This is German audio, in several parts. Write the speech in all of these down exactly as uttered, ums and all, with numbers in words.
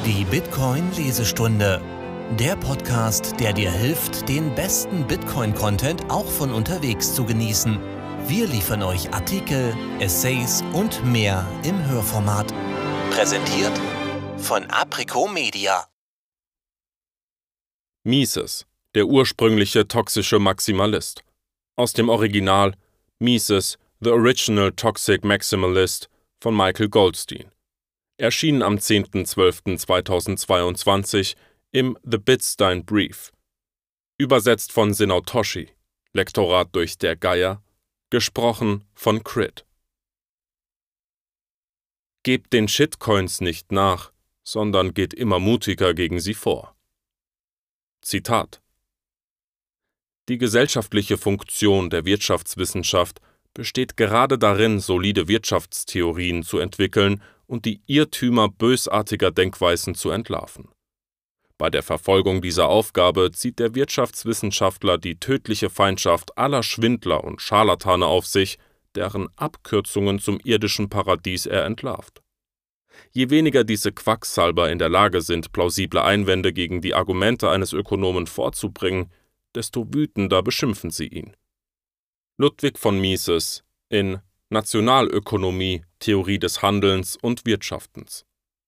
Die Bitcoin-Lesestunde. Der Podcast, der dir hilft, den besten Bitcoin-Content auch von unterwegs zu genießen. Wir liefern euch Artikel, Essays und mehr im Hörformat. Präsentiert von Apricot Media. Mises, der ursprüngliche toxische Maximalist. Aus dem Original Mises, The Original Toxic Maximalist von Michael Goldstein. Erschienen am zehnten zwölften zweitausendzweiundzwanzig im The Bitstein Brief. Übersetzt von Sinautoshi. Lektorat durch Der Geier. Gesprochen von Crit. Gebt den Shitcoins nicht nach, sondern geht immer mutiger gegen sie vor. Zitat: Die gesellschaftliche Funktion der Wirtschaftswissenschaft besteht gerade darin, solide Wirtschaftstheorien zu entwickeln und die Irrtümer bösartiger Denkweisen zu entlarven. Bei der Verfolgung dieser Aufgabe zieht der Wirtschaftswissenschaftler die tödliche Feindschaft aller Schwindler und Scharlatane auf sich, deren Abkürzungen zum irdischen Paradies er entlarvt. Je weniger diese Quacksalber in der Lage sind, plausible Einwände gegen die Argumente eines Ökonomen vorzubringen, desto wütender beschimpfen sie ihn. Ludwig von Mises in Nationalökonomie, Theorie des Handelns und Wirtschaftens.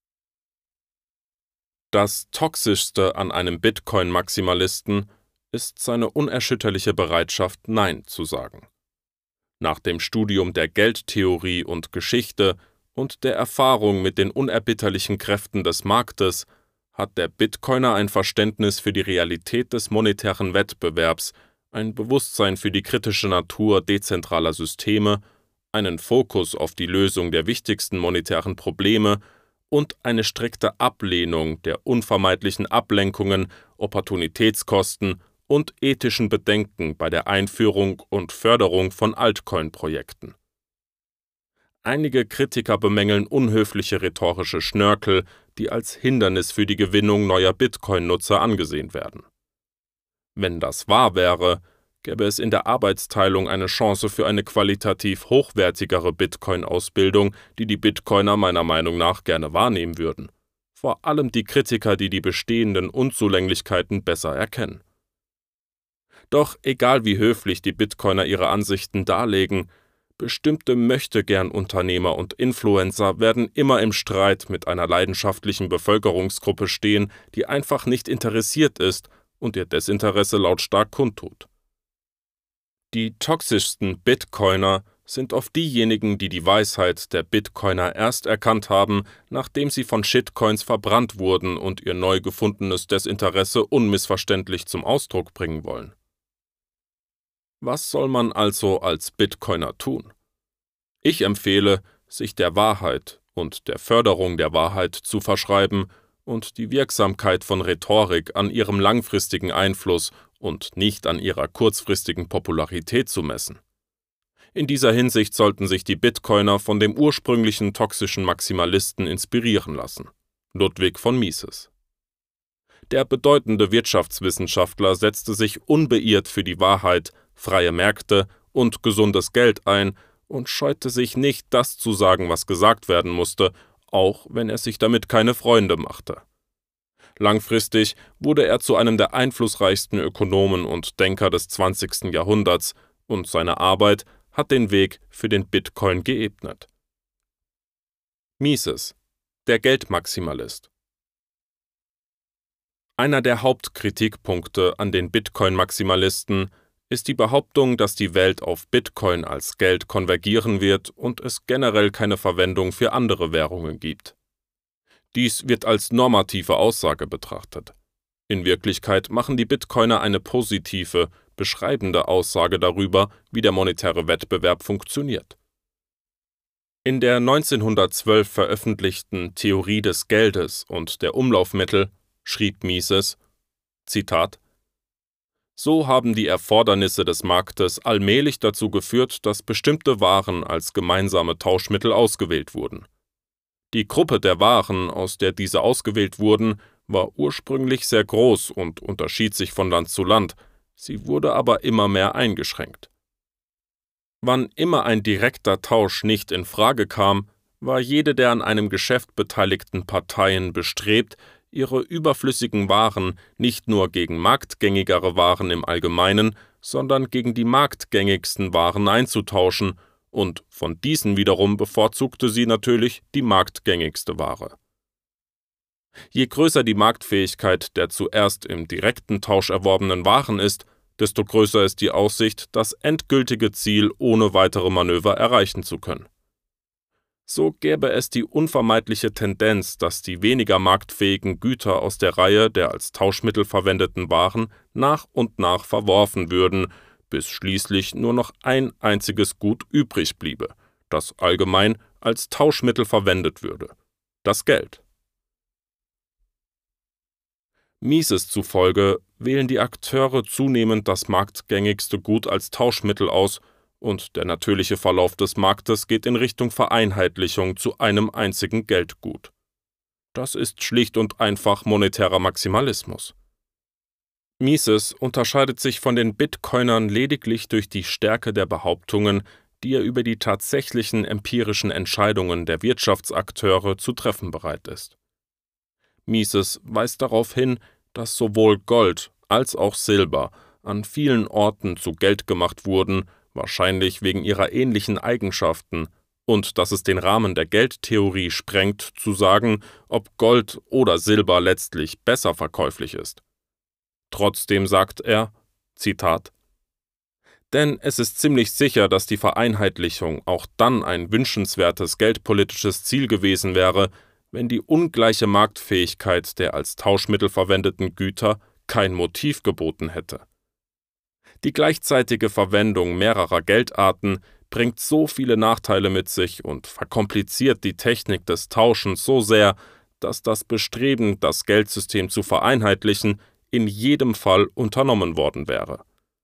Das Toxischste an einem Bitcoin-Maximalisten ist seine unerschütterliche Bereitschaft, Nein zu sagen. Nach dem Studium der Geldtheorie und Geschichte und der Erfahrung mit den unerbitterlichen Kräften des Marktes hat der Bitcoiner ein Verständnis für die Realität des monetären Wettbewerbs, ein Bewusstsein für die kritische Natur dezentraler Systeme, einen Fokus auf die Lösung der wichtigsten monetären Probleme und eine strikte Ablehnung der unvermeidlichen Ablenkungen, Opportunitätskosten und ethischen Bedenken bei der Einführung und Förderung von Altcoin-Projekten. Einige Kritiker bemängeln unhöfliche rhetorische Schnörkel, die als Hindernis für die Gewinnung neuer Bitcoin-Nutzer angesehen werden. Wenn das wahr wäre, gäbe es in der Arbeitsteilung eine Chance für eine qualitativ hochwertigere Bitcoin-Ausbildung, die die Bitcoiner meiner Meinung nach gerne wahrnehmen würden. Vor allem die Kritiker, die die bestehenden Unzulänglichkeiten besser erkennen. Doch egal wie höflich die Bitcoiner ihre Ansichten darlegen, bestimmte Möchtegern-Unternehmer und Influencer werden immer im Streit mit einer leidenschaftlichen Bevölkerungsgruppe stehen, die einfach nicht interessiert ist und ihr Desinteresse lautstark kundtut. Die toxischsten Bitcoiner sind oft diejenigen, die die Weisheit der Bitcoiner erst erkannt haben, nachdem sie von Shitcoins verbrannt wurden und ihr neu gefundenes Desinteresse unmissverständlich zum Ausdruck bringen wollen. Was soll man also als Bitcoiner tun? Ich empfehle, sich der Wahrheit und der Förderung der Wahrheit zu verschreiben und die Wirksamkeit von Rhetorik an ihrem langfristigen Einfluss und nicht an ihrer kurzfristigen Popularität zu messen. In dieser Hinsicht sollten sich die Bitcoiner von dem ursprünglichen toxischen Maximalisten inspirieren lassen. Ludwig von Mises. Der bedeutende Wirtschaftswissenschaftler setzte sich unbeirrt für die Wahrheit, freie Märkte und gesundes Geld ein und scheute sich nicht, das zu sagen, was gesagt werden musste, auch wenn er sich damit keine Freunde machte. Langfristig wurde er zu einem der einflussreichsten Ökonomen und Denker des zwanzigsten Jahrhunderts und seine Arbeit hat den Weg für den Bitcoin geebnet. Mises, der Geldmaximalist. Einer der Hauptkritikpunkte an den Bitcoin-Maximalisten ist die Behauptung, dass die Welt auf Bitcoin als Geld konvergieren wird und es generell keine Verwendung für andere Währungen gibt. Dies wird als normative Aussage betrachtet. In Wirklichkeit machen die Bitcoiner eine positive, beschreibende Aussage darüber, wie der monetäre Wettbewerb funktioniert. In der neunzehnhundertzwölf veröffentlichten Theorie des Geldes und der Umlaufmittel schrieb Mises, Zitat: So haben die Erfordernisse des Marktes allmählich dazu geführt, dass bestimmte Waren als gemeinsame Tauschmittel ausgewählt wurden. Die Gruppe der Waren, aus der diese ausgewählt wurden, war ursprünglich sehr groß und unterschied sich von Land zu Land, sie wurde aber immer mehr eingeschränkt. Wann immer ein direkter Tausch nicht in Frage kam, war jede der an einem Geschäft beteiligten Parteien bestrebt, ihre überflüssigen Waren nicht nur gegen marktgängigere Waren im Allgemeinen, sondern gegen die marktgängigsten Waren einzutauschen, und von diesen wiederum bevorzugte sie natürlich die marktgängigste Ware. Je größer die Marktfähigkeit der zuerst im direkten Tausch erworbenen Waren ist, desto größer ist die Aussicht, das endgültige Ziel ohne weitere Manöver erreichen zu können. So gäbe es die unvermeidliche Tendenz, dass die weniger marktfähigen Güter aus der Reihe der als Tauschmittel verwendeten Waren nach und nach verworfen würden, bis schließlich nur noch ein einziges Gut übrig bliebe, das allgemein als Tauschmittel verwendet würde: das Geld. Mises zufolge wählen die Akteure zunehmend das marktgängigste Gut als Tauschmittel aus, und der natürliche Verlauf des Marktes geht in Richtung Vereinheitlichung zu einem einzigen Geldgut. Das ist schlicht und einfach monetärer Maximalismus. Mises unterscheidet sich von den Bitcoinern lediglich durch die Stärke der Behauptungen, die er über die tatsächlichen empirischen Entscheidungen der Wirtschaftsakteure zu treffen bereit ist. Mises weist darauf hin, dass sowohl Gold als auch Silber an vielen Orten zu Geld gemacht wurden, wahrscheinlich wegen ihrer ähnlichen Eigenschaften, und dass es den Rahmen der Geldtheorie sprengt, zu sagen, ob Gold oder Silber letztlich besser verkäuflich ist. Trotzdem sagt er, Zitat, denn es ist ziemlich sicher, dass die Vereinheitlichung auch dann ein wünschenswertes geldpolitisches Ziel gewesen wäre, wenn die ungleiche Marktfähigkeit der als Tauschmittel verwendeten Güter kein Motiv geboten hätte. Die gleichzeitige Verwendung mehrerer Geldarten bringt so viele Nachteile mit sich und verkompliziert die Technik des Tauschens so sehr, dass das Bestreben, das Geldsystem zu vereinheitlichen, in jedem Fall unternommen worden wäre.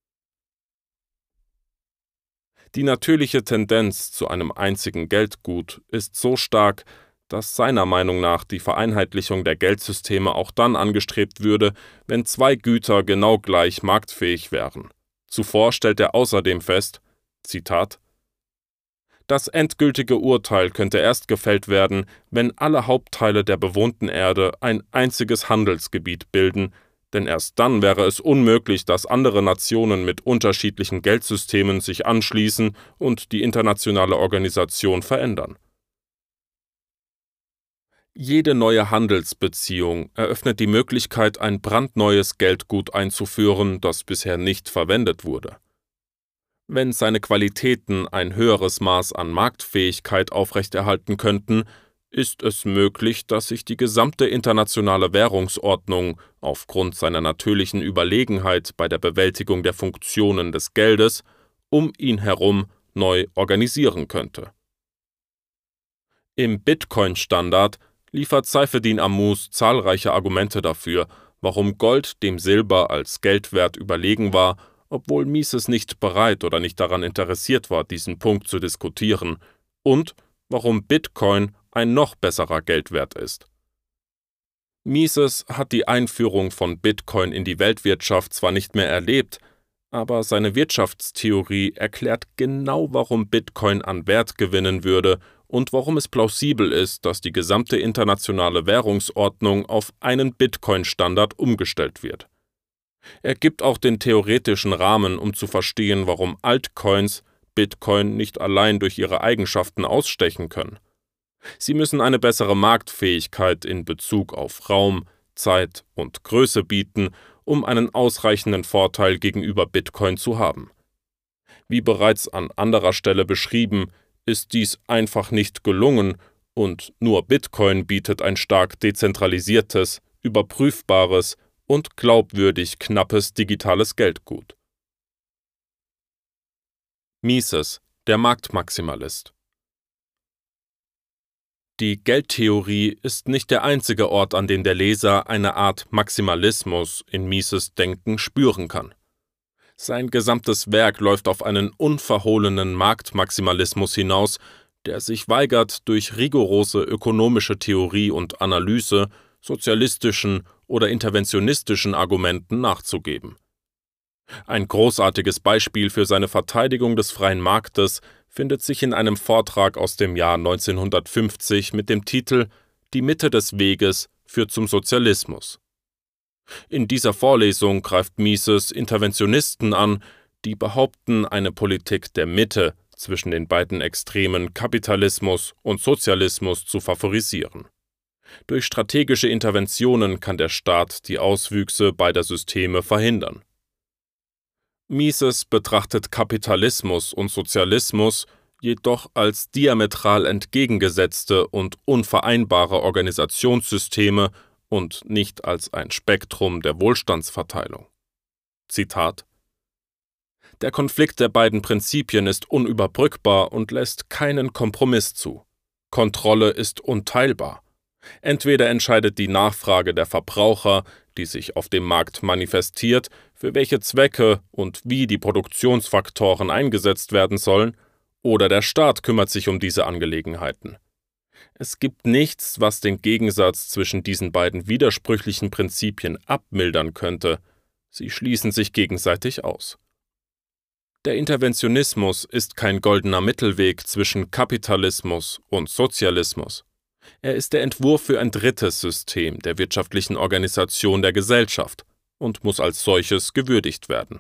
Die natürliche Tendenz zu einem einzigen Geldgut ist so stark, dass seiner Meinung nach die Vereinheitlichung der Geldsysteme auch dann angestrebt würde, wenn zwei Güter genau gleich marktfähig wären. Zuvor stellt er außerdem fest, Zitat, das endgültige Urteil könnte erst gefällt werden, wenn alle Hauptteile der bewohnten Erde ein einziges Handelsgebiet bilden, denn erst dann wäre es unmöglich, dass andere Nationen mit unterschiedlichen Geldsystemen sich anschließen und die internationale Organisation verändern. Jede neue Handelsbeziehung eröffnet die Möglichkeit, ein brandneues Geldgut einzuführen, das bisher nicht verwendet wurde. Wenn seine Qualitäten ein höheres Maß an Marktfähigkeit aufrechterhalten könnten, ist es möglich, dass sich die gesamte internationale Währungsordnung aufgrund seiner natürlichen Überlegenheit bei der Bewältigung der Funktionen des Geldes um ihn herum neu organisieren könnte. Im Bitcoin-Standard liefert Saifedean Ammous zahlreiche Argumente dafür, warum Gold dem Silber als Geldwert überlegen war, obwohl Mises nicht bereit oder nicht daran interessiert war, diesen Punkt zu diskutieren, und warum Bitcoin ein noch besserer Geldwert ist. Mises hat die Einführung von Bitcoin in die Weltwirtschaft zwar nicht mehr erlebt, aber seine Wirtschaftstheorie erklärt genau, warum Bitcoin an Wert gewinnen würde und warum es plausibel ist, dass die gesamte internationale Währungsordnung auf einen Bitcoin-Standard umgestellt wird. Er gibt auch den theoretischen Rahmen, um zu verstehen, warum Altcoins Bitcoin nicht allein durch ihre Eigenschaften ausstechen können. Sie müssen eine bessere Marktfähigkeit in Bezug auf Raum, Zeit und Größe bieten, um einen ausreichenden Vorteil gegenüber Bitcoin zu haben. Wie bereits an anderer Stelle beschrieben, ist dies einfach nicht gelungen, und nur Bitcoin bietet ein stark dezentralisiertes, überprüfbares und glaubwürdig knappes digitales Geldgut. Mises, der Marktmaximalist. Die Geldtheorie ist nicht der einzige Ort, an dem der Leser eine Art Maximalismus in Mises Denken spüren kann. Sein gesamtes Werk läuft auf einen unverhohlenen Marktmaximalismus hinaus, der sich weigert, durch rigorose ökonomische Theorie und Analyse sozialistischen oder interventionistischen Argumenten nachzugeben. Ein großartiges Beispiel für seine Verteidigung des freien Marktes findet sich in einem Vortrag aus dem Jahr neunzehnhundertfünfzig mit dem Titel »Die Mitte des Weges führt zum Sozialismus«. In dieser Vorlesung greift Mises Interventionisten an, die behaupten, eine Politik der Mitte zwischen den beiden Extremen Kapitalismus und Sozialismus zu favorisieren. Durch strategische Interventionen kann der Staat die Auswüchse beider Systeme verhindern. Mises betrachtet Kapitalismus und Sozialismus jedoch als diametral entgegengesetzte und unvereinbare Organisationssysteme und nicht als ein Spektrum der Wohlstandsverteilung. Zitat: Der Konflikt der beiden Prinzipien ist unüberbrückbar und lässt keinen Kompromiss zu. Kontrolle ist unteilbar. Entweder entscheidet die Nachfrage der Verbraucher, die sich auf dem Markt manifestiert, für welche Zwecke und wie die Produktionsfaktoren eingesetzt werden sollen, oder der Staat kümmert sich um diese Angelegenheiten. Es gibt nichts, was den Gegensatz zwischen diesen beiden widersprüchlichen Prinzipien abmildern könnte. Sie schließen sich gegenseitig aus. Der Interventionismus ist kein goldener Mittelweg zwischen Kapitalismus und Sozialismus. Er ist der Entwurf für ein drittes System der wirtschaftlichen Organisation der Gesellschaft und muss als solches gewürdigt werden.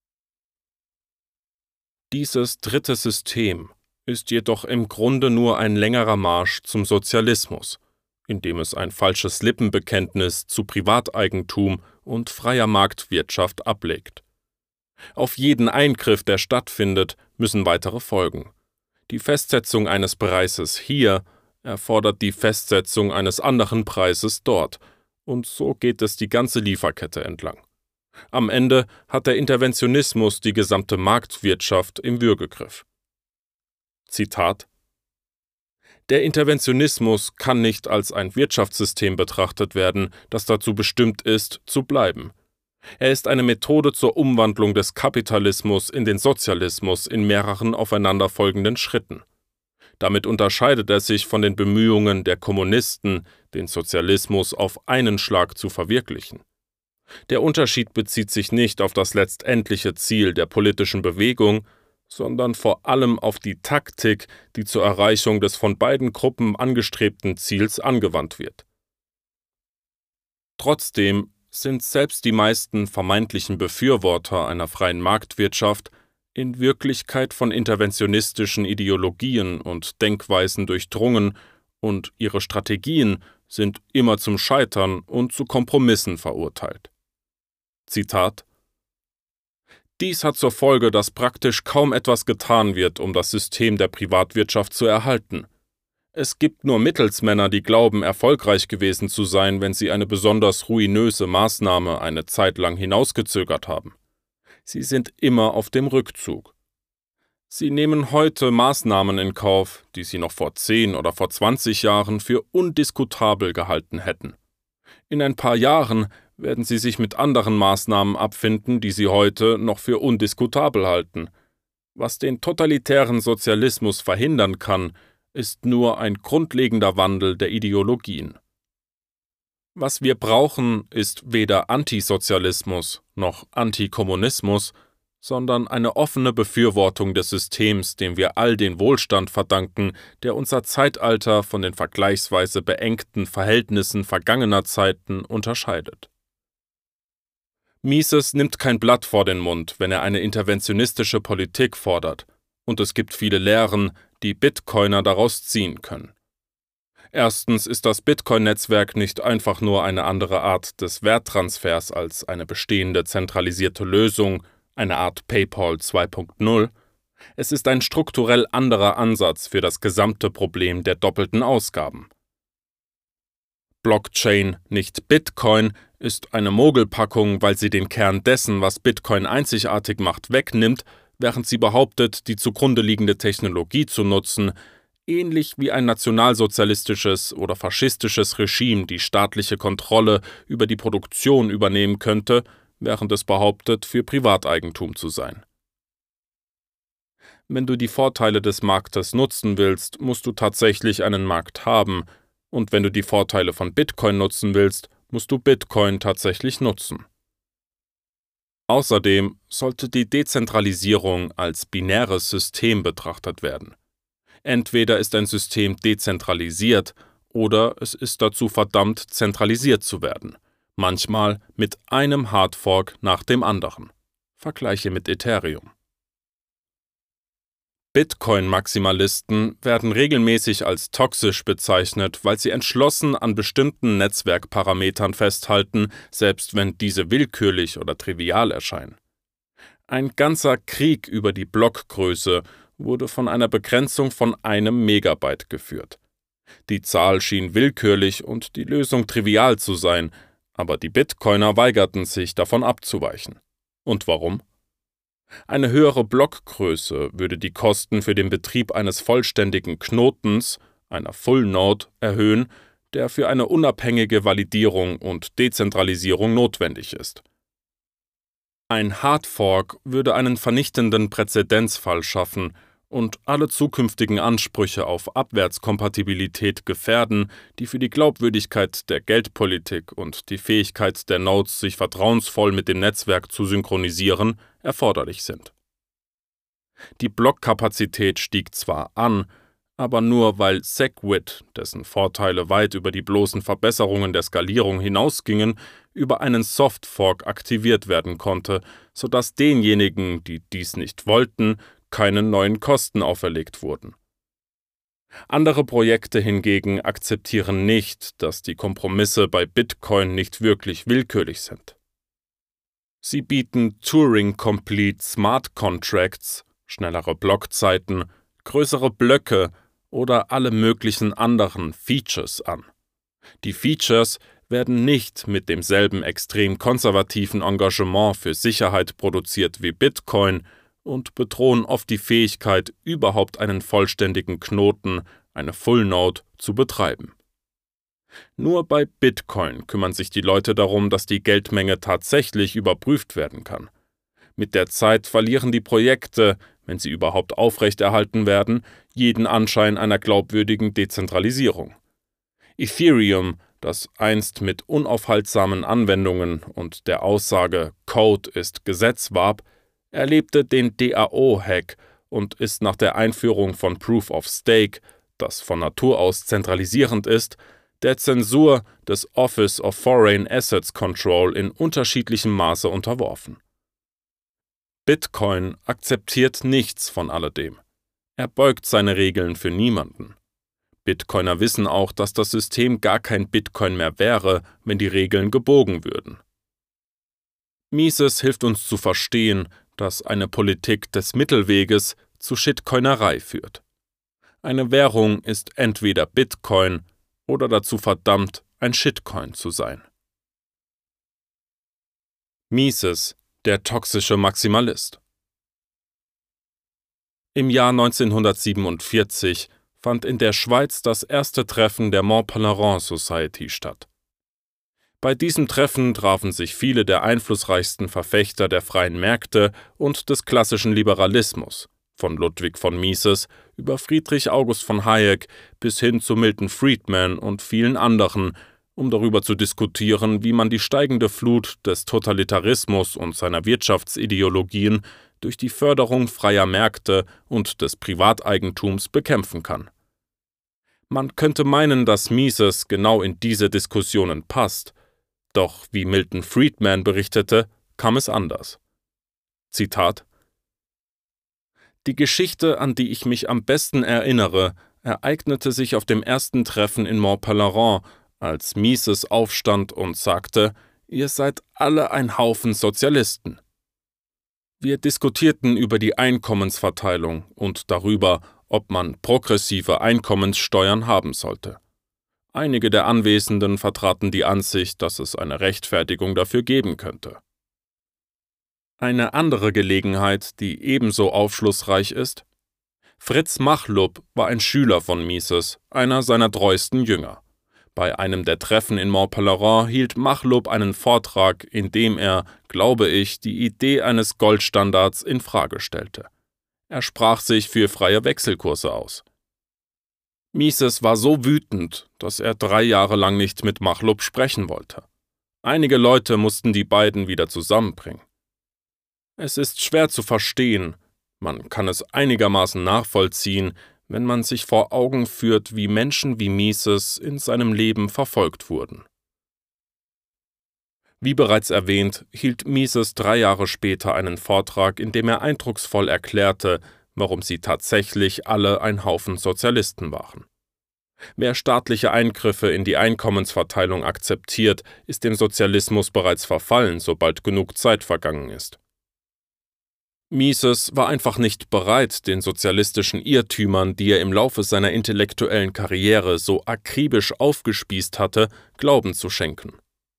Dieses dritte System ist jedoch im Grunde nur ein längerer Marsch zum Sozialismus, indem es ein falsches Lippenbekenntnis zu Privateigentum und freier Marktwirtschaft ablegt. Auf jeden Eingriff, der stattfindet, müssen weitere folgen. Die Festsetzung eines Preises hier erfordert die Festsetzung eines anderen Preises dort, und so geht es die ganze Lieferkette entlang. Am Ende hat der Interventionismus die gesamte Marktwirtschaft im Würgegriff. Zitat: Der Interventionismus kann nicht als ein Wirtschaftssystem betrachtet werden, das dazu bestimmt ist, zu bleiben. Er ist eine Methode zur Umwandlung des Kapitalismus in den Sozialismus in mehreren aufeinanderfolgenden Schritten. Damit unterscheidet er sich von den Bemühungen der Kommunisten, den Sozialismus auf einen Schlag zu verwirklichen. Der Unterschied bezieht sich nicht auf das letztendliche Ziel der politischen Bewegung, sondern vor allem auf die Taktik, die zur Erreichung des von beiden Gruppen angestrebten Ziels angewandt wird. Trotzdem sind selbst die meisten vermeintlichen Befürworter einer freien Marktwirtschaft in Wirklichkeit von interventionistischen Ideologien und Denkweisen durchdrungen, und ihre Strategien sind immer zum Scheitern und zu Kompromissen verurteilt. Zitat: Dies hat zur Folge, dass praktisch kaum etwas getan wird, um das System der Privatwirtschaft zu erhalten. Es gibt nur Mittelsmänner, die glauben, erfolgreich gewesen zu sein, wenn sie eine besonders ruinöse Maßnahme eine Zeit lang hinausgezögert haben. Sie sind immer auf dem Rückzug. Sie nehmen heute Maßnahmen in Kauf, die sie noch vor zehn oder vor zwanzig Jahren für undiskutabel gehalten hätten. In ein paar Jahren werden sie sich mit anderen Maßnahmen abfinden, die sie heute noch für undiskutabel halten. Was den totalitären Sozialismus verhindern kann, ist nur ein grundlegender Wandel der Ideologien. Was wir brauchen, ist weder Antisozialismus noch Antikommunismus, sondern eine offene Befürwortung des Systems, dem wir all den Wohlstand verdanken, der unser Zeitalter von den vergleichsweise beengten Verhältnissen vergangener Zeiten unterscheidet. Mises nimmt kein Blatt vor den Mund, wenn er eine interventionistische Politik fordert, und es gibt viele Lehren, die Bitcoiner daraus ziehen können. Erstens ist das Bitcoin-Netzwerk nicht einfach nur eine andere Art des Werttransfers als eine bestehende zentralisierte Lösung, eine Art PayPal zwei Punkt null. Es ist ein strukturell anderer Ansatz für das gesamte Problem der doppelten Ausgaben. Blockchain, nicht Bitcoin, ist eine Mogelpackung, weil sie den Kern dessen, was Bitcoin einzigartig macht, wegnimmt, während sie behauptet, die zugrunde liegende Technologie zu nutzen, ähnlich wie ein nationalsozialistisches oder faschistisches Regime die staatliche Kontrolle über die Produktion übernehmen könnte, während es behauptet, für Privateigentum zu sein. Wenn du die Vorteile des Marktes nutzen willst, musst du tatsächlich einen Markt haben, und wenn du die Vorteile von Bitcoin nutzen willst, musst du Bitcoin tatsächlich nutzen. Außerdem sollte die Dezentralisierung als binäres System betrachtet werden. Entweder ist ein System dezentralisiert oder es ist dazu verdammt, zentralisiert zu werden, manchmal mit einem Hardfork nach dem anderen. Vergleiche mit Ethereum. Bitcoin-Maximalisten werden regelmäßig als toxisch bezeichnet, weil sie entschlossen an bestimmten Netzwerkparametern festhalten, selbst wenn diese willkürlich oder trivial erscheinen. Ein ganzer Krieg über die Blockgröße wurde von einer Begrenzung von einem Megabyte geführt. Die Zahl schien willkürlich und die Lösung trivial zu sein, aber die Bitcoiner weigerten sich, davon abzuweichen. Und warum? Eine höhere Blockgröße würde die Kosten für den Betrieb eines vollständigen Knotens, einer Full Node, erhöhen, der für eine unabhängige Validierung und Dezentralisierung notwendig ist. Ein Hardfork würde einen vernichtenden Präzedenzfall schaffen und alle zukünftigen Ansprüche auf Abwärtskompatibilität gefährden, die für die Glaubwürdigkeit der Geldpolitik und die Fähigkeit der Nodes, sich vertrauensvoll mit dem Netzwerk zu synchronisieren, erforderlich sind. Die Blockkapazität stieg zwar an, aber nur weil SegWit, dessen Vorteile weit über die bloßen Verbesserungen der Skalierung hinausgingen, über einen Softfork aktiviert werden konnte, sodass denjenigen, die dies nicht wollten, keine neuen Kosten auferlegt wurden. Andere Projekte hingegen akzeptieren nicht, dass die Kompromisse bei Bitcoin nicht wirklich willkürlich sind. Sie bieten Turing-Complete Smart Contracts, schnellere Blockzeiten, größere Blöcke oder alle möglichen anderen Features an. Die Features werden nicht mit demselben extrem konservativen Engagement für Sicherheit produziert wie Bitcoin und bedrohen oft die Fähigkeit, überhaupt einen vollständigen Knoten, eine Full Node, zu betreiben. Nur bei Bitcoin kümmern sich die Leute darum, dass die Geldmenge tatsächlich überprüft werden kann. Mit der Zeit verlieren die Projekte, wenn sie überhaupt aufrechterhalten werden, jeden Anschein einer glaubwürdigen Dezentralisierung. Ethereum, das einst mit unaufhaltsamen Anwendungen und der Aussage „Code ist Gesetz“ warb, erlebte den D A O-Hack und ist nach der Einführung von Proof of Stake, das von Natur aus zentralisierend ist, der Zensur des Office of Foreign Assets Control in unterschiedlichem Maße unterworfen. Bitcoin akzeptiert nichts von alledem. Er beugt seine Regeln für niemanden. Bitcoiner wissen auch, dass das System gar kein Bitcoin mehr wäre, wenn die Regeln gebogen würden. Mises hilft uns zu verstehen, dass eine Politik des Mittelweges zu Shitcoinerei führt. Eine Währung ist entweder Bitcoin oder dazu verdammt, ein Shitcoin zu sein. Mises, der toxische Maximalist. Im Jahr neunzehnhundertsiebenundvierzig fand in der Schweiz das erste Treffen der Mont Pelerin Society statt. Bei diesem Treffen trafen sich viele der einflussreichsten Verfechter der freien Märkte und des klassischen Liberalismus, von Ludwig von Mises über Friedrich August von Hayek bis hin zu Milton Friedman und vielen anderen, um darüber zu diskutieren, wie man die steigende Flut des Totalitarismus und seiner Wirtschaftsideologien durch die Förderung freier Märkte und des Privateigentums bekämpfen kann. Man könnte meinen, dass Mises genau in diese Diskussionen passt, doch wie Milton Friedman berichtete, kam es anders. Zitat: Die Geschichte, an die ich mich am besten erinnere, ereignete sich auf dem ersten Treffen in Mont Pelerin, als Mises aufstand und sagte: Ihr seid alle ein Haufen Sozialisten. Wir diskutierten über die Einkommensverteilung und darüber, ob man progressive Einkommenssteuern haben sollte. Einige der Anwesenden vertraten die Ansicht, dass es eine Rechtfertigung dafür geben könnte. Eine andere Gelegenheit, die ebenso aufschlussreich ist: Fritz Machlup war ein Schüler von Mises, einer seiner treuesten Jünger. Bei einem der Treffen in Mont Pelerin hielt Machlup einen Vortrag, in dem er, glaube ich, die Idee eines Goldstandards in Frage stellte. Er sprach sich für freie Wechselkurse aus. Mises war so wütend, dass er drei Jahre lang nicht mit Machlup sprechen wollte. Einige Leute mussten die beiden wieder zusammenbringen. Es ist schwer zu verstehen, man kann es einigermaßen nachvollziehen, wenn man sich vor Augen führt, wie Menschen wie Mises in seinem Leben verfolgt wurden. Wie bereits erwähnt, hielt Mises drei Jahre später einen Vortrag, in dem er eindrucksvoll erklärte, warum sie tatsächlich alle ein Haufen Sozialisten waren. Wer staatliche Eingriffe in die Einkommensverteilung akzeptiert, ist dem Sozialismus bereits verfallen, sobald genug Zeit vergangen ist. Mises war einfach nicht bereit, den sozialistischen Irrtümern, die er im Laufe seiner intellektuellen Karriere so akribisch aufgespießt hatte, Glauben zu schenken.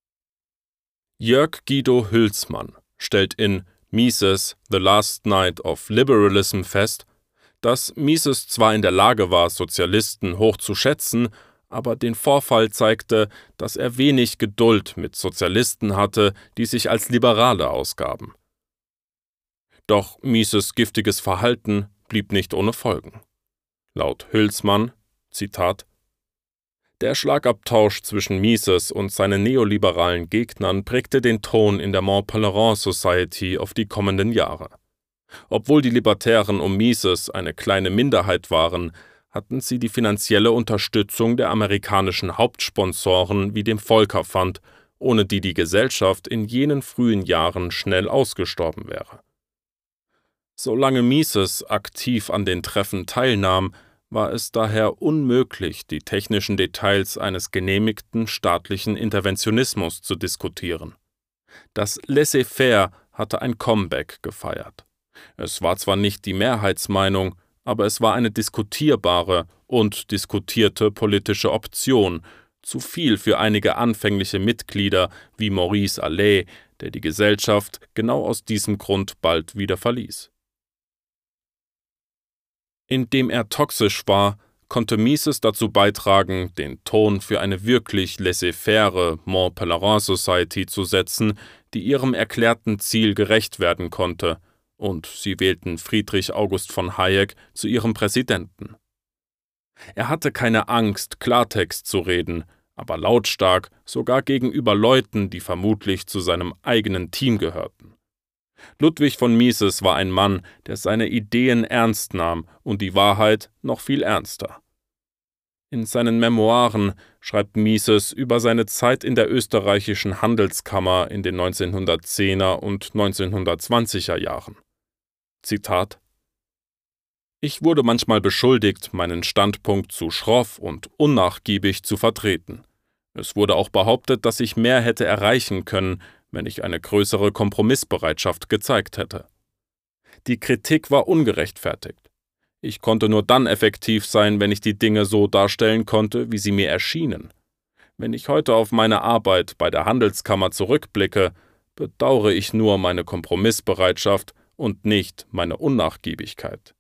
Jörg Guido Hülsmann stellt in Mises, The Last Night of Liberalism fest, dass Mises zwar in der Lage war, Sozialisten hoch zu schätzen, aber den Vorfall zeigte, dass er wenig Geduld mit Sozialisten hatte, die sich als Liberale ausgaben. Doch Mises giftiges Verhalten blieb nicht ohne Folgen. Laut Hülsmann, Zitat, der Schlagabtausch zwischen Mises und seinen neoliberalen Gegnern prägte den Ton in der Mont Pelerin Society auf die kommenden Jahre. Obwohl die Libertären um Mises eine kleine Minderheit waren, hatten sie die finanzielle Unterstützung der amerikanischen Hauptsponsoren wie dem Volcker Fund, ohne die die Gesellschaft in jenen frühen Jahren schnell ausgestorben wäre. Solange Mises aktiv an den Treffen teilnahm, war es daher unmöglich, die technischen Details eines genehmigten staatlichen Interventionismus zu diskutieren. Das Laissez-faire hatte ein Comeback gefeiert. Es war zwar nicht die Mehrheitsmeinung, aber es war eine diskutierbare und diskutierte politische Option, zu viel für einige anfängliche Mitglieder wie Maurice Allais, der die Gesellschaft genau aus diesem Grund bald wieder verließ. Indem er toxisch war, konnte Mises dazu beitragen, den Ton für eine wirklich laissez-faire Mont Pelerin Society zu setzen, die ihrem erklärten Ziel gerecht werden konnte, und sie wählten Friedrich August von Hayek zu ihrem Präsidenten. Er hatte keine Angst, Klartext zu reden, aber lautstark, sogar gegenüber Leuten, die vermutlich zu seinem eigenen Team gehörten. Ludwig von Mises war ein Mann, der seine Ideen ernst nahm und die Wahrheit noch viel ernster. In seinen Memoiren schreibt Mises über seine Zeit in der österreichischen Handelskammer in den neunzehnhundertzehner und neunzehnhundertzwanziger Jahren. Zitat: Ich wurde manchmal beschuldigt, meinen Standpunkt zu schroff und unnachgiebig zu vertreten. Es wurde auch behauptet, dass ich mehr hätte erreichen können, wenn ich eine größere Kompromissbereitschaft gezeigt hätte. Die Kritik war ungerechtfertigt. Ich konnte nur dann effektiv sein, wenn ich die Dinge so darstellen konnte, wie sie mir erschienen. Wenn ich heute auf meine Arbeit bei der Handelskammer zurückblicke, bedauere ich nur meine Kompromissbereitschaft und nicht meine Unnachgiebigkeit.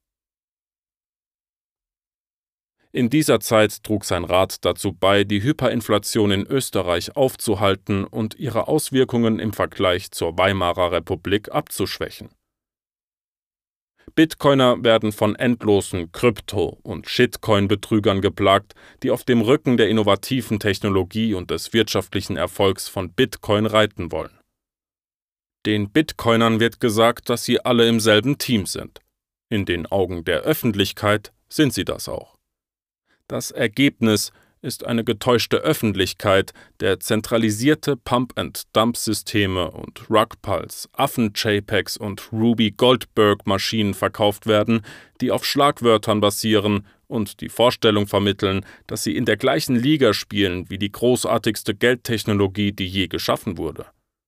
In dieser Zeit trug sein Rat dazu bei, die Hyperinflation in Österreich aufzuhalten und ihre Auswirkungen im Vergleich zur Weimarer Republik abzuschwächen. Bitcoiner werden von endlosen Krypto- und Shitcoin-Betrügern geplagt, die auf dem Rücken der innovativen Technologie und des wirtschaftlichen Erfolgs von Bitcoin reiten wollen. Den Bitcoinern wird gesagt, dass sie alle im selben Team sind. In den Augen der Öffentlichkeit sind sie das auch. Das Ergebnis ist eine getäuschte Öffentlichkeit, der zentralisierte Pump-and-Dump-Systeme und Rugpulse, Affen-JPEGs und Ruby-Goldberg-Maschinen verkauft werden, die auf Schlagwörtern basieren und die Vorstellung vermitteln, dass sie in der gleichen Liga spielen wie die großartigste Geldtechnologie, die je geschaffen wurde.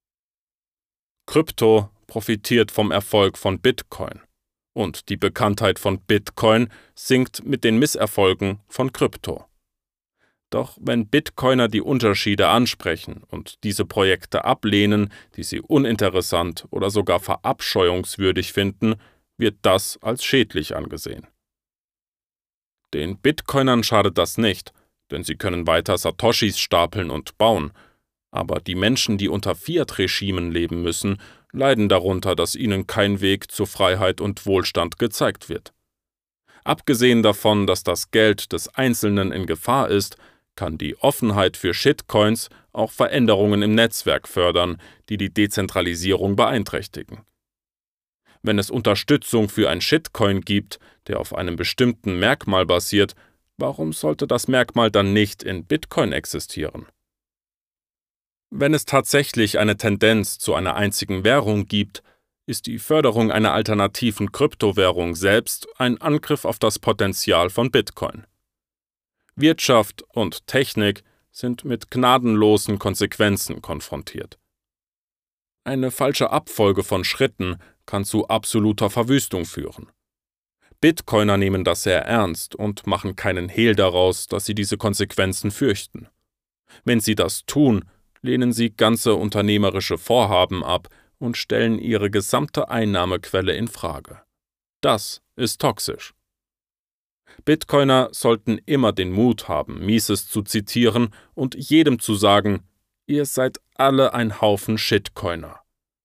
Krypto profitiert vom Erfolg von Bitcoin. Und die Bekanntheit von Bitcoin sinkt mit den Misserfolgen von Krypto. Doch wenn Bitcoiner die Unterschiede ansprechen und diese Projekte ablehnen, die sie uninteressant oder sogar verabscheuungswürdig finden, wird das als schädlich angesehen. Den Bitcoinern schadet das nicht, denn sie können weiter Satoshis stapeln und bauen, aber die Menschen, die unter Fiat-Regimen leben müssen, leiden darunter, dass ihnen kein Weg zu Freiheit und Wohlstand gezeigt wird. Abgesehen davon, dass das Geld des Einzelnen in Gefahr ist, kann die Offenheit für Shitcoins auch Veränderungen im Netzwerk fördern, die die Dezentralisierung beeinträchtigen. Wenn es Unterstützung für ein Shitcoin gibt, der auf einem bestimmten Merkmal basiert, warum sollte das Merkmal dann nicht in Bitcoin existieren? Wenn es tatsächlich eine Tendenz zu einer einzigen Währung gibt, ist die Förderung einer alternativen Kryptowährung selbst ein Angriff auf das Potenzial von Bitcoin. Wirtschaft und Technik sind mit gnadenlosen Konsequenzen konfrontiert. Eine falsche Abfolge von Schritten kann zu absoluter Verwüstung führen. Bitcoiner nehmen das sehr ernst und machen keinen Hehl daraus, dass sie diese Konsequenzen fürchten. Wenn sie das tun, lehnen sie ganze unternehmerische Vorhaben ab und stellen ihre gesamte Einnahmequelle in Frage. Das ist toxisch. Bitcoiner sollten immer den Mut haben, Mises zu zitieren und jedem zu sagen, ihr seid alle ein Haufen Shitcoiner.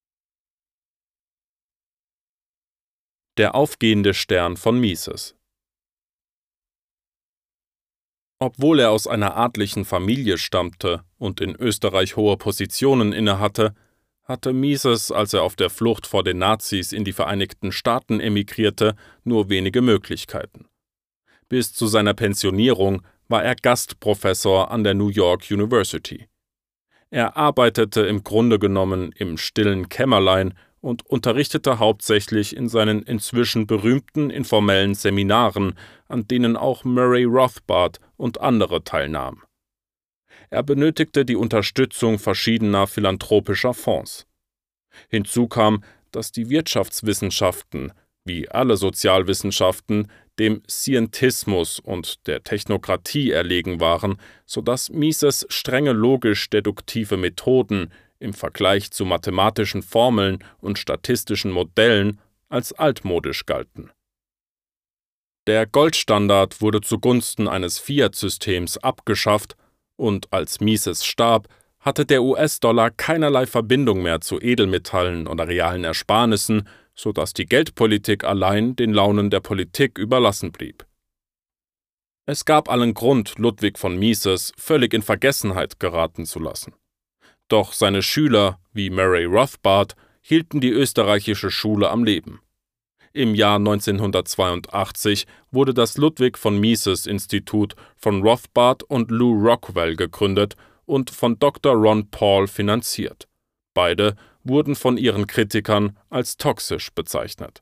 Der aufgehende Stern von Mises. Obwohl er aus einer adligen Familie stammte und in Österreich hohe Positionen innehatte, hatte Mises, als er auf der Flucht vor den Nazis in die Vereinigten Staaten emigrierte, nur wenige Möglichkeiten. Bis zu seiner Pensionierung war er Gastprofessor an der New York University. Er arbeitete im Grunde genommen im stillen Kämmerlein und unterrichtete hauptsächlich in seinen inzwischen berühmten informellen Seminaren, an denen auch Murray Rothbard und andere teilnahmen. Er benötigte die Unterstützung verschiedener philanthropischer Fonds. Hinzu kam, dass die Wirtschaftswissenschaften, wie alle Sozialwissenschaften, dem Scientismus und der Technokratie erlegen waren, sodass Mises strenge logisch-deduktive Methoden im Vergleich zu mathematischen Formeln und statistischen Modellen als altmodisch galten. Der Goldstandard wurde zugunsten eines Fiat-Systems abgeschafft und als Mises starb, hatte der U S-Dollar keinerlei Verbindung mehr zu Edelmetallen oder realen Ersparnissen, sodass die Geldpolitik allein den Launen der Politik überlassen blieb. Es gab allen Grund, Ludwig von Mises völlig in Vergessenheit geraten zu lassen. Doch seine Schüler, wie Murray Rothbard, hielten die österreichische Schule am Leben. Im Jahr neunzehnhundertzweiundachtzig wurde das Ludwig von Mises Institut von Rothbard und Lew Rockwell gegründet und von Doktor Ron Paul finanziert. Beide wurden von ihren Kritikern als toxisch bezeichnet.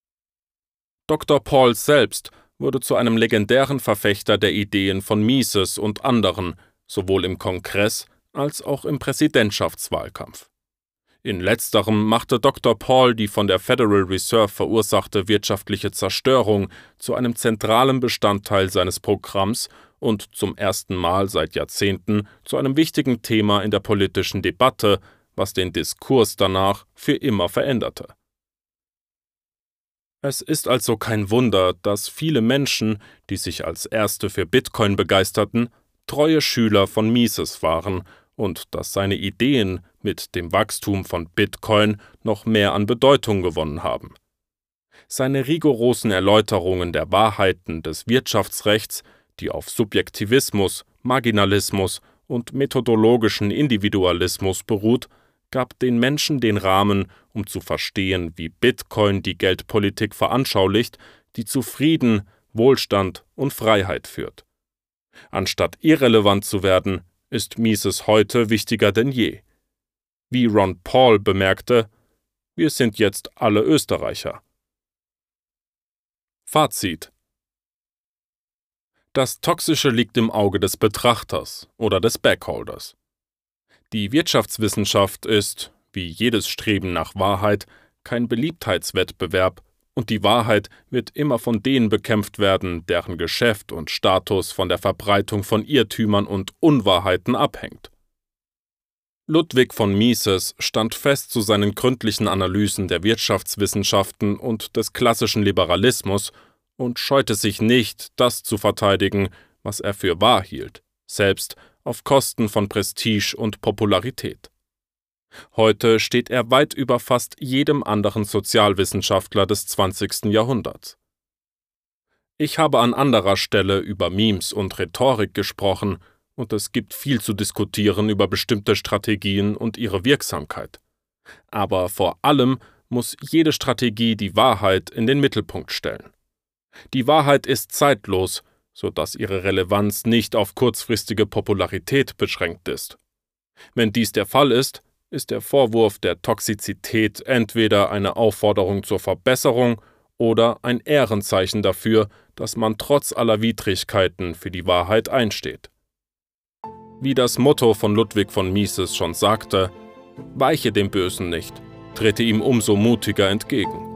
Doktor Paul selbst wurde zu einem legendären Verfechter der Ideen von Mises und anderen, sowohl im Kongress als auch im Präsidentschaftswahlkampf. In letzterem machte Doktor Paul die von der Federal Reserve verursachte wirtschaftliche Zerstörung zu einem zentralen Bestandteil seines Programms und zum ersten Mal seit Jahrzehnten zu einem wichtigen Thema in der politischen Debatte, was den Diskurs danach für immer veränderte. Es ist also kein Wunder, dass viele Menschen, die sich als Erste für Bitcoin begeisterten, treue Schüler von Mises waren und dass seine Ideen mit dem Wachstum von Bitcoin noch mehr an Bedeutung gewonnen haben. Seine rigorosen Erläuterungen der Wahrheiten des Wirtschaftsrechts, die auf Subjektivismus, Marginalismus und methodologischen Individualismus beruht, gab den Menschen den Rahmen, um zu verstehen, wie Bitcoin die Geldpolitik veranschaulicht, die zu Frieden, Wohlstand und Freiheit führt. Anstatt irrelevant zu werden, ist Mises heute wichtiger denn je. Wie Ron Paul bemerkte, wir sind jetzt alle Österreicher. Fazit: Das Toxische liegt im Auge des Betrachters oder des Backholders. Die Wirtschaftswissenschaft ist, wie jedes Streben nach Wahrheit, kein Beliebtheitswettbewerb, und die Wahrheit wird immer von denen bekämpft werden, deren Geschäft und Status von der Verbreitung von Irrtümern und Unwahrheiten abhängt. Ludwig von Mises stand fest zu seinen gründlichen Analysen der Wirtschaftswissenschaften und des klassischen Liberalismus und scheute sich nicht, das zu verteidigen, was er für wahr hielt, selbst auf Kosten von Prestige und Popularität. Heute steht er weit über fast jedem anderen Sozialwissenschaftler des zwanzigsten Jahrhunderts. Ich habe an anderer Stelle über Memes und Rhetorik gesprochen, und es gibt viel zu diskutieren über bestimmte Strategien und ihre Wirksamkeit. Aber vor allem muss jede Strategie die Wahrheit in den Mittelpunkt stellen. Die Wahrheit ist zeitlos, sodass ihre Relevanz nicht auf kurzfristige Popularität beschränkt ist. Wenn dies der Fall ist, ist der Vorwurf der Toxizität entweder eine Aufforderung zur Verbesserung oder ein Ehrenzeichen dafür, dass man trotz aller Widrigkeiten für die Wahrheit einsteht. Wie das Motto von Ludwig von Mises schon sagte: Weiche dem Bösen nicht, trete ihm umso mutiger entgegen.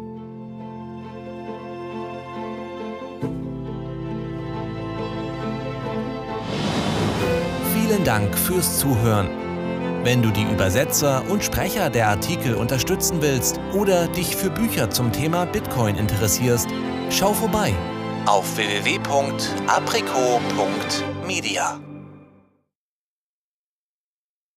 Vielen Dank fürs Zuhören. Wenn du die Übersetzer und Sprecher der Artikel unterstützen willst oder dich für Bücher zum Thema Bitcoin interessierst, schau vorbei auf w w w punkt apriko punkt media.